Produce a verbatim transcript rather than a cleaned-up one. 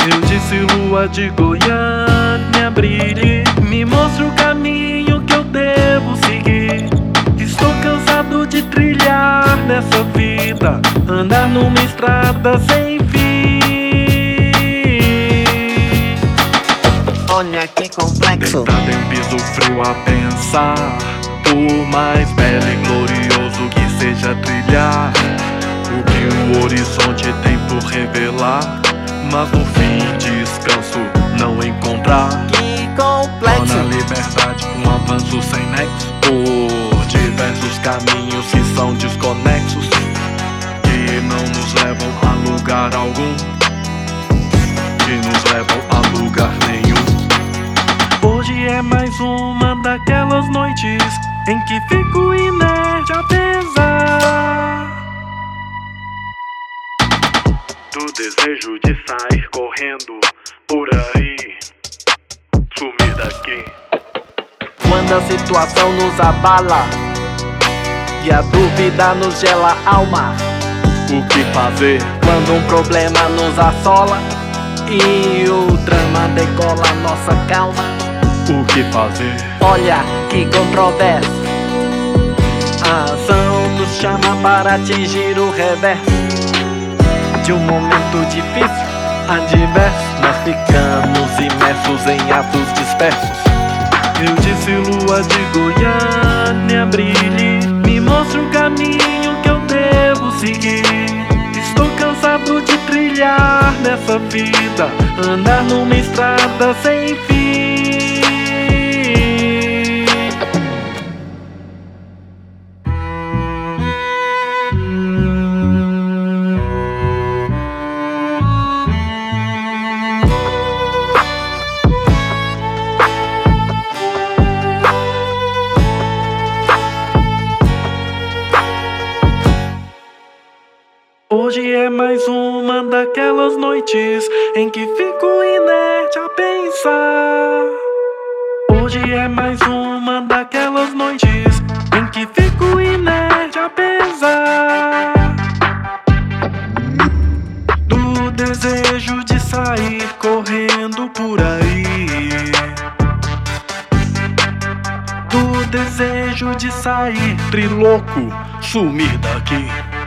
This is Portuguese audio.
Eu disse lua de Goiânia, brilhe, me mostre o caminho que eu devo seguir. Estou cansado de trilhar nessa vida, andar numa estrada sem fim. Olha que complexo. Deitado em piso frio a pensar, por mais belo e glorioso que seja trilhar, o que o horizonte tem por revelar, mas no fim descanso não encontrar. Que complexo. Torna a liberdade um avanço sem nexo, por diversos caminhos que são desconexos, que não nos levam a lugar algum, que nos levam a lugar nenhum. Hoje é mais uma daquelas noites em que fico inerte a pesar do desejo de sair correndo por aí, sumir daqui. Quando a situação nos abala e a dúvida nos gela a alma, O que fazer? quando um problema nos assola e o drama decola nossa calma. O que fazer? Olha que controverso, a ação nos chama para atingir o reverso de um momento difícil, adverso. Nós ficamos imersos em atos dispersos. Eu disse lua de Goiânia, brilhe, me mostre o caminho que eu devo seguir. Estou cansado de trilhar nessa vida, andar numa estrada sem fim. Hoje é mais uma daquelas noites em que fico inerte a pensar. Hoje é mais uma daquelas noites em que fico inerte a pesar do desejo de sair correndo por aí, do desejo de sair triloco, sumir daqui.